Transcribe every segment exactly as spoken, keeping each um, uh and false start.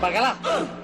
Bacalá.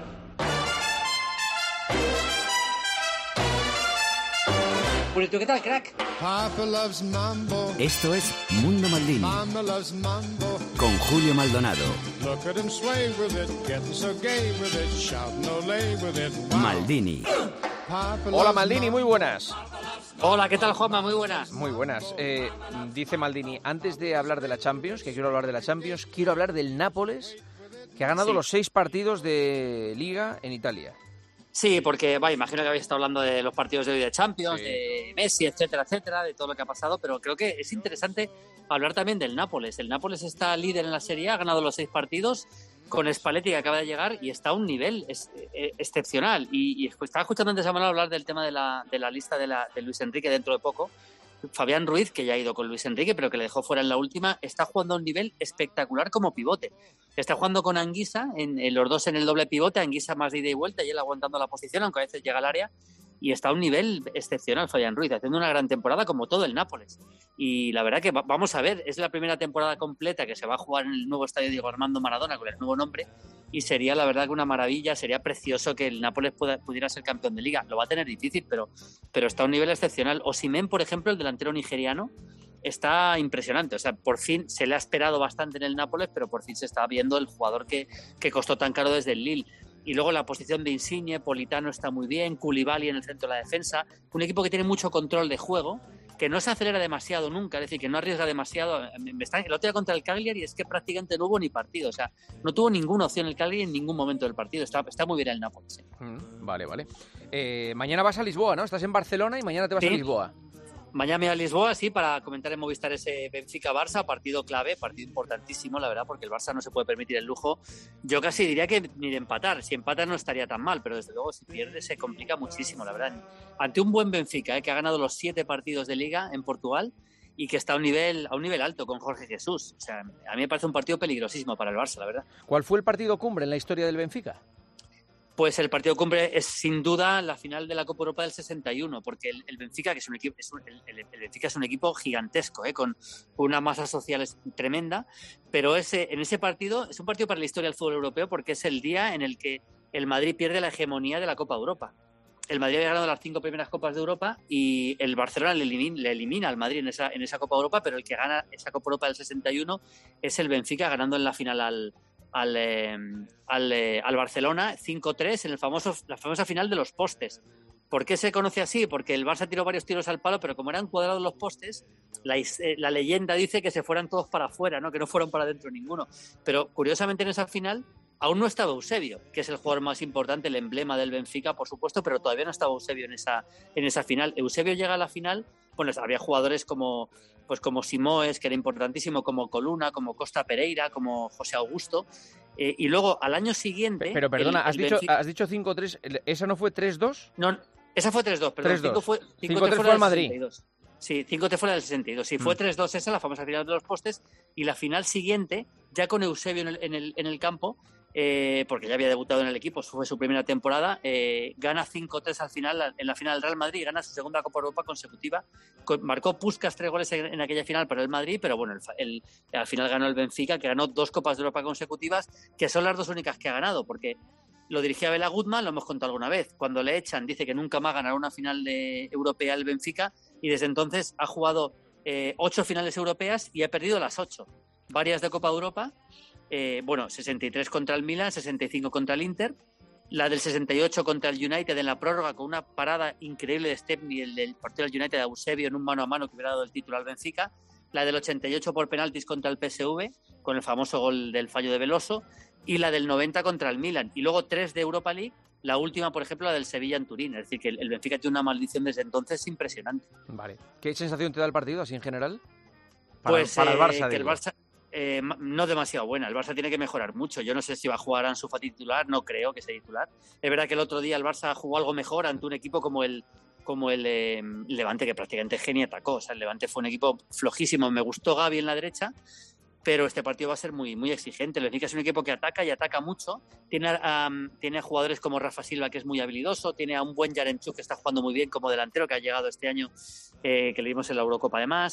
Purito, ¿qué tal, crack? Papa loves mambo. Esto es Mundo Maldini. Mama loves mambo. Con Julio Maldonado. Look at him sway with it, getting so gay with it, shouting olé with it. Wow. Maldini. Papa Hola loves Maldini, muy buenas. Hola, ¿qué tal, Juanma? Muy buenas. Muy buenas. Eh, dice Maldini, antes de hablar de la Champions, que quiero hablar de la Champions, quiero hablar del Nápoles, que ha ganado Sí. los seis partidos de Liga en Italia. Sí, porque, va, imagino que habéis estado hablando de los partidos de hoy de Champions, Sí. de Messi, etcétera, etcétera, de todo lo que ha pasado, pero creo que es interesante hablar también del Nápoles. El Nápoles está líder en la Serie A, ha ganado los seis partidos, con Spalletti que acaba de llegar y está a un nivel es, eh, excepcional. Y, y estaba escuchando antes a Manuel hablar del tema de la, de la lista de, la, de Luis Enrique dentro de poco. Fabián Ruiz, que ya ha ido con Luis Enrique, pero que le dejó fuera en la última, está jugando a un nivel espectacular como pivote. Está jugando con Anguissa, en, en los dos en el doble pivote, Anguissa más de ida y vuelta y él aguantando la posición, aunque a veces llega al área, y está a un nivel excepcional Fabián Ruiz, haciendo una gran temporada como todo el Nápoles. Y la verdad que va, vamos a ver, es la primera temporada completa que se va a jugar en el nuevo estadio Diego Armando Maradona con el nuevo nombre, y sería la verdad que una maravilla, sería precioso que el Nápoles pueda, pudiera ser campeón de Liga. Lo va a tener difícil, pero, pero está a un nivel excepcional. Osimhen, por ejemplo, el delantero nigeriano, está impresionante. O sea, por fin se le ha esperado bastante en el Nápoles, pero por fin se está viendo el jugador que, que costó tan caro desde el Lille. Y luego la posición de Insigne, Politano está muy bien, Koulibaly en el centro de la defensa. Un equipo que tiene mucho control de juego, que no se acelera demasiado nunca, es decir, que no arriesga demasiado. Me está, el otro día contra el Cagliari es que prácticamente no hubo ni partido. O sea, no tuvo ninguna opción el Cagliari en ningún momento del partido. Está, está muy bien el Nápoles. Sí. Mm, vale, vale. Eh, mañana vas a Lisboa, ¿no? Estás en Barcelona y mañana te vas Sí. a Lisboa. Mañana a Lisboa, sí, para comentar en Movistar ese Benfica-Barça, partido clave, partido importantísimo, la verdad, porque el Barça no se puede permitir el lujo. Yo casi diría que ni de empatar. Si empata no estaría tan mal, pero desde luego si pierde se complica muchísimo, la verdad. Ante un buen Benfica, eh, que ha ganado los siete partidos de Liga en Portugal y que está a un nivel, a un nivel alto con Jorge Jesús. O sea, a mí me parece un partido peligrosísimo para el Barça, la verdad. ¿Cuál fue el partido cumbre en la historia del Benfica? Pues el partido cumbre es sin duda la final de la Copa Europa del sesenta y uno, porque el, el Benfica, que es un equipo, es un, el, el Benfica es un equipo gigantesco, ¿eh? Con una masa social tremenda, pero ese, en ese partido es un partido para la historia del fútbol europeo porque es el día en el que el Madrid pierde la hegemonía de la Copa Europa. El Madrid había ganado las cinco primeras Copas de Europa y el Barcelona le elimina, le elimina al Madrid en esa, en esa Copa Europa, pero el que gana esa Copa Europa del sesenta y uno es el Benfica, ganando en la final al Al, eh, al, eh, al Barcelona cinco tres en el famoso, la famosa final de los postes. ¿Por qué se conoce así? Porque el Barça tiró varios tiros al palo, pero como eran cuadrados los postes, la, eh, la leyenda dice que se fueran todos para afuera, ¿no? Que no fueron para adentro ninguno. Pero curiosamente en esa final aún no estaba Eusebio, que es el jugador más importante, el emblema del Benfica, por supuesto, pero todavía no estaba Eusebio en esa, en esa final. Eusebio llega a la final, bueno, había jugadores como, pues como Simoes, que era importantísimo, como Coluna, como Costa Pereira, como José Augusto, eh, y luego al año siguiente... Pero perdona, el, el has, dicho, Benfica... has dicho cinco tres, ¿esa no fue tres dos? No, esa fue tres dos, perdón, tres dos. cinco fue, cinco tres fue fue al del Madrid. sesenta y dos. Sí, cinco tres fue la del sesenta y dos. Sí, fue Mm. tres dos esa, la famosa final de los postes, y la final siguiente, ya con Eusebio en el, en el, en el campo, eh, porque ya había debutado en el equipo, fue su primera temporada, eh, gana cinco tres al final, en la final del Real Madrid, gana su segunda Copa Europa consecutiva, con, marcó Puskás tres goles en, en aquella final para el Madrid, pero bueno, el, el, al final ganó el Benfica, que ganó dos Copas de Europa consecutivas, que son las dos únicas que ha ganado, porque lo dirigía Bela Gutmann, lo hemos contado alguna vez, cuando le echan dice que nunca más ganará una final de europea el Benfica, y desde entonces ha jugado eh, ocho finales europeas y ha perdido las ocho, varias de Copa de Europa. Eh, bueno, sesenta y tres contra el Milan, sesenta y cinco contra el Inter, la del sesenta y ocho contra el United en la prórroga con una parada increíble de Stepney, el del partido del United de Eusebio en un mano a mano que hubiera dado el título al Benfica, la del ochenta y ocho por penaltis contra el P S V con el famoso gol del fallo de Veloso y la del noventa contra el Milan, y luego tres de Europa League, la última por ejemplo la del Sevilla en Turín, es decir que el Benfica tiene una maldición desde entonces impresionante. Vale, ¿qué sensación te da el partido así en general? Para, pues para el Barça, eh, que el digo. Barça Eh, no demasiado buena. El Barça tiene que mejorar mucho. Yo no sé si va a jugar Ansu Fati titular, no creo que sea titular. Es verdad que el otro día el Barça jugó algo mejor ante un equipo como el como el eh, Levante, que prácticamente Geni atacó. O sea, el Levante fue un equipo flojísimo. Me gustó Gavi en la derecha, pero este partido va a ser muy, muy exigente. El Benfica es un equipo que ataca y ataca mucho. Tiene a, um, tiene a jugadores como Rafa Silva, que es muy habilidoso. Tiene a un buen Yaremchuk, que está jugando muy bien como delantero, que ha llegado este año, eh, que le vimos en la Eurocopa además.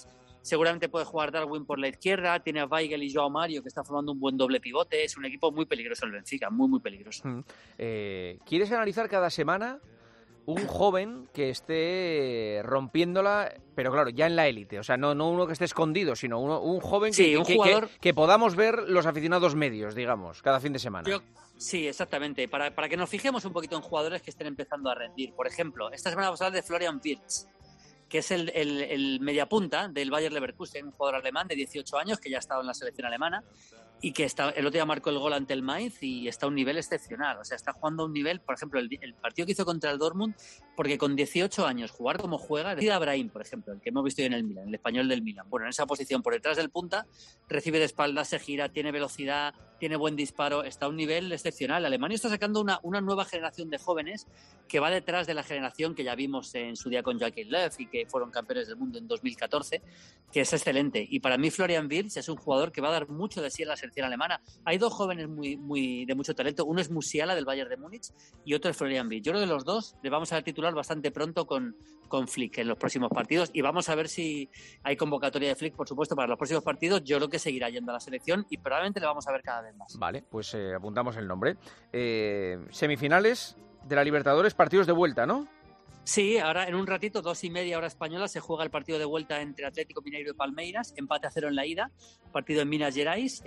seguramente puede jugar Darwin por la izquierda, tiene a Weigl y Joao Mario que está formando un buen doble pivote, es un equipo muy peligroso el Benfica, muy muy peligroso. Mm. Eh, ¿Quieres analizar cada semana un joven que esté rompiéndola, pero claro, ya en la élite? O sea, no, no uno que esté escondido, sino uno, un joven que, sí, que, un que, jugador... que, que podamos ver los aficionados medios, digamos, cada fin de semana. Yo... Sí, exactamente. Para, para que nos fijemos un poquito en jugadores que estén empezando a rendir. Por ejemplo, esta semana vamos a hablar de Florian Wirtz, que es el, el, el mediapunta del Bayer Leverkusen, un jugador alemán de dieciocho años que ya ha estado en la selección alemana y que está, el otro día marcó el gol ante el Mainz y está a un nivel excepcional. O sea, está jugando a un nivel, por ejemplo, el, el partido que hizo contra el Dortmund, porque con dieciocho años jugar como juega, decide a Brahim, por ejemplo, el que hemos visto hoy en el Milan, el español del Milan. Bueno, en esa posición, por detrás del punta, recibe de espaldas, se gira, tiene velocidad, tiene buen disparo, está a un nivel excepcional. Alemania está sacando una, una nueva generación de jóvenes que va detrás de la generación que ya vimos en su día con Joachim Löw y que fueron campeones del mundo en dos mil catorce, que es excelente. Y para mí Florian Wirtz es un jugador que va a dar mucho de sí en la selección alemana. Hay dos jóvenes muy, muy de mucho talento, uno es Musiala del Bayern de Múnich y otro es Florian Wirtz. Yo creo que los dos le vamos a ver titular bastante pronto con, con Flick en los próximos partidos y vamos a ver si hay convocatoria de Flick, por supuesto, para los próximos partidos. Yo creo que seguirá yendo a la selección y probablemente le vamos a ver cada vez más. Vale, pues eh, apuntamos el nombre. Eh, semifinales de la Libertadores, partidos de vuelta, ¿no? Sí, ahora en un ratito, dos y media hora española, se juega el partido de vuelta entre Atlético Mineiro y Palmeiras, empate a cero en la ida, partido en Minas Gerais.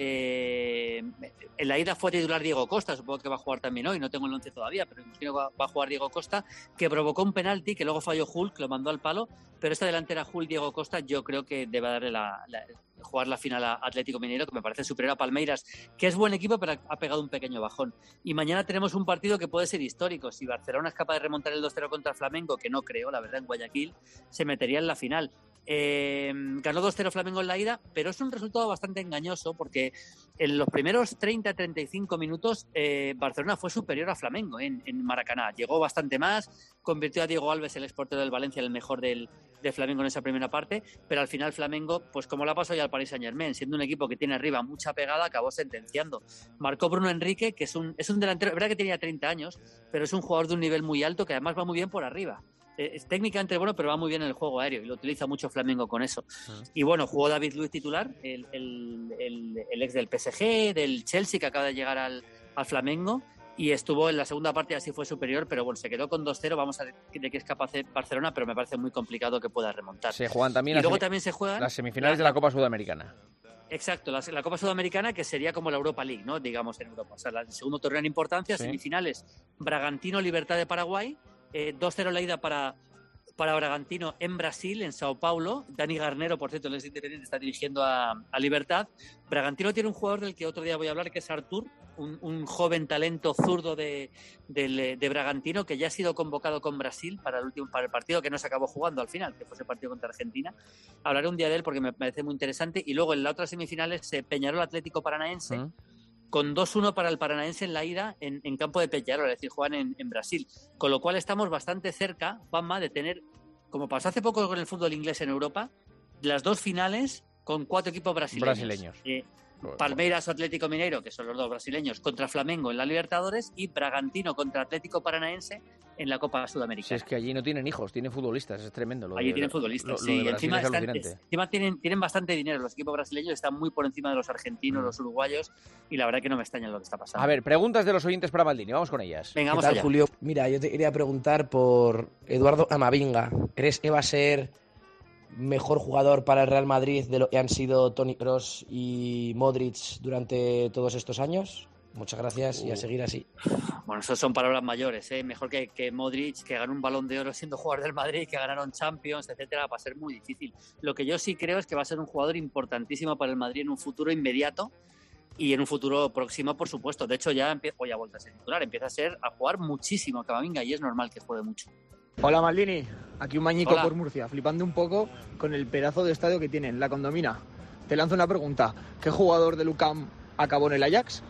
Eh, en la ida fue titular Diego Costa, supongo que va a jugar también hoy, no tengo el once todavía, pero imagino que va, va a jugar Diego Costa, que provocó un penalti que luego falló Hulk, lo mandó al palo, pero esta delantera Hulk-Diego Costa yo creo que debe darle la, la, jugar la final a Atlético Mineiro, que me parece superior a Palmeiras, que es buen equipo, pero ha pegado un pequeño bajón. Y mañana tenemos un partido que puede ser histórico. Si Barcelona es capaz de remontar el dos cero contra el Flamengo, que no creo, la verdad, en Guayaquil, se metería en la final. Eh, ganó dos cero Flamengo en la ida, pero es un resultado bastante engañoso porque en los primeros treinta a treinta y cinco minutos eh, Barcelona fue superior a Flamengo en, en Maracaná. Llegó bastante más, convirtió a Diego Alves, el exportero del Valencia, en el mejor del, de Flamengo en esa primera parte, pero al final Flamengo, pues como la pasó ya al Paris Saint-Germain, siendo un equipo que tiene arriba mucha pegada, acabó sentenciando. Marcó Bruno Enrique, que es un, es un delantero, es verdad que tenía treinta años, pero es un jugador de un nivel muy alto que además va muy bien por arriba. Es técnicamente bueno, pero va muy bien en el juego aéreo y lo utiliza mucho Flamengo con eso. Uh-huh. Y bueno, jugó David Luiz titular, el, el, el, el ex del P S G, del Chelsea, que acaba de llegar al, al Flamengo, y estuvo en la segunda parte, así fue superior, pero bueno, se quedó con dos cero. Vamos a ver de qué es capaz de Barcelona, pero me parece muy complicado que pueda remontar. Se juegan también, y luego semi- también se juegan las semifinales la, de la Copa Sudamericana. Exacto, la, la Copa Sudamericana, que sería como la Europa League, ¿no? Digamos, en Europa. O sea, la, el segundo torneo en importancia, sí. Semifinales, Bragantino, Libertad de Paraguay, eh, dos cero la ida para... para Bragantino en Brasil, en Sao Paulo. Dani Garnero, por cierto, el ex Independiente, está dirigiendo a, a Libertad. Bragantino tiene un jugador del que otro día voy a hablar, que es Artur, un, un joven talento zurdo de, de, de Bragantino, que ya ha sido convocado con Brasil para el último para el partido que no se acabó jugando al final, que fue ese partido contra Argentina. Hablaré un día de él porque me parece muy interesante. Y luego en la otra semifinales, eh, Peñarol Atlético Paranaense, ¿Mm? con dos uno para el Paranaense en la ida en, en campo de Peñarol, es decir, juegan en, en Brasil. Con lo cual estamos bastante cerca, Juanma, de tener, como pasó hace poco con el fútbol inglés en Europa, las dos finales con cuatro equipos brasileños. Brasileños. Eh, Palmeiras o Atlético Mineiro, que son los dos brasileños, contra Flamengo en la Libertadores, y Bragantino contra Atlético Paranaense en la Copa Sudamericana. Si es que allí no tienen hijos, tienen futbolistas, es tremendo. Lo allí de, tienen futbolistas, lo, sí. Lo de encima, es están, encima tienen, tienen bastante dinero. Los equipos brasileños están muy por encima de los argentinos, mm. los uruguayos, y la verdad que no me extraña lo que está pasando. A ver, preguntas de los oyentes para Maldini, vamos con ellas. Venga, vamos ¿Qué tal, allá. Julio? Mira, yo te quería preguntar por Eduardo Camavinga. ¿Crees que va a ser mejor jugador para el Real Madrid de lo que han sido Toni Kroos y Modric durante todos estos años? Muchas gracias uh. y a seguir así. Bueno, eso son palabras mayores, ¿eh? Mejor que, que Modric, que ganó un Balón de Oro siendo jugador del Madrid, que ganaron Champions, etcétera, va a ser muy difícil. Lo que yo sí creo es que va a ser un jugador importantísimo para el Madrid en un futuro inmediato y en un futuro próximo, por supuesto. De hecho, ya empieza, hoy ha vuelto a ser titular, empieza a ser a jugar muchísimo Camavinga y es normal que juegue mucho. Hola Maldini, aquí un mañico Hola. por Murcia, flipando un poco con el pedazo de estadio que tienen, la Condomina. Te lanzo una pregunta, ¿qué jugador de Lucam acabó en el Ajax?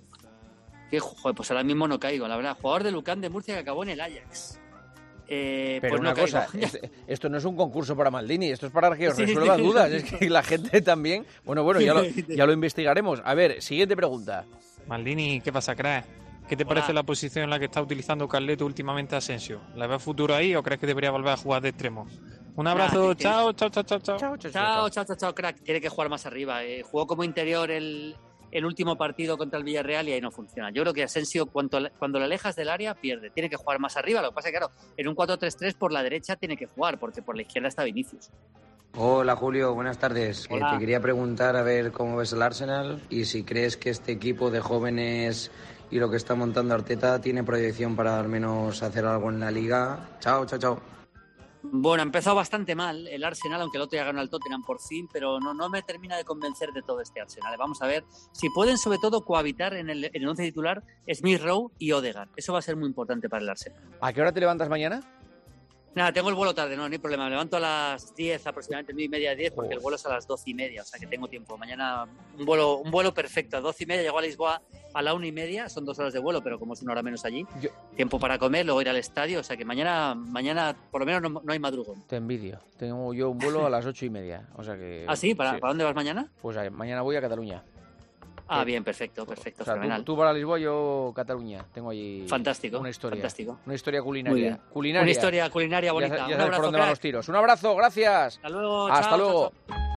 ¿Qué, joder, pues ahora mismo no caigo, la verdad. Jugador de Lucam de Murcia que acabó en el Ajax. Eh, Pero pues una no cosa, caigo. es, esto no es un concurso para Maldini, esto es para que os Sí, resuelva sí, dudas, sí. es que la gente también... Bueno, bueno, ya lo, ya lo investigaremos. A ver, siguiente pregunta. Maldini, ¿qué pasa, crack? ¿Qué te Hola. parece la posición en la que está utilizando Carleto últimamente Asensio? ¿La ves futuro ahí o crees que debería volver a jugar de extremo? Un abrazo, Nada, chao, chao, chao, chao, chao. Chao, chao, Chao, chao, chao, chao, crack. Tiene que jugar más arriba. Eh, jugó como interior el, el último partido contra el Villarreal y ahí no funciona. Yo creo que Asensio, cuando, cuando le alejas del área, pierde. Tiene que jugar más arriba. Lo que pasa es que, claro, en un cuatro tres tres por la derecha tiene que jugar, porque por la izquierda está Vinicius. Hola Julio, buenas tardes. Eh, Hola. te quería preguntar a ver cómo ves el Arsenal y si crees que este equipo de jóvenes y lo que está montando Arteta tiene proyección para al menos hacer algo en la Liga. Chao, chao, chao. Bueno, ha empezado bastante mal el Arsenal, aunque el otro ya ganó al Tottenham por fin, pero no, no me termina de convencer de todo este Arsenal. Vamos a ver si pueden sobre todo cohabitar en el, en el once titular Smith Rowe y Odegaard. Eso va a ser muy importante para el Arsenal. ¿A qué hora te levantas mañana? Nada, tengo el vuelo tarde, no, no hay problema. Me levanto a las diez, aproximadamente nueve y media, diez, porque Oh. el vuelo es a las doce y media, o sea que tengo tiempo. Mañana un vuelo un vuelo perfecto. A doce y media llego a Lisboa a la una y media, son dos horas de vuelo, pero como es una hora menos allí, Yo- tiempo para comer, luego ir al estadio, o sea que mañana, mañana por lo menos no, no hay madrugón. Te envidio. Tengo yo un vuelo a las ocho y media. O sea que. ¿Ah, sí? ¿Para, ¿para dónde vas mañana? Pues eh, mañana voy a Cataluña. Ah, bien, perfecto, perfecto, O sea, tú, fenomenal. tú para Lisboa, yo Cataluña. Tengo allí Fantástico, una historia. fantástico. Una historia Muy culinaria. bien. Culinaria. Una historia culinaria Ya, bonita. ya Un sabes por abrazo, dónde van crack. los tiros. Un abrazo, gracias. Hasta luego. Hasta chao, luego. chao, chao.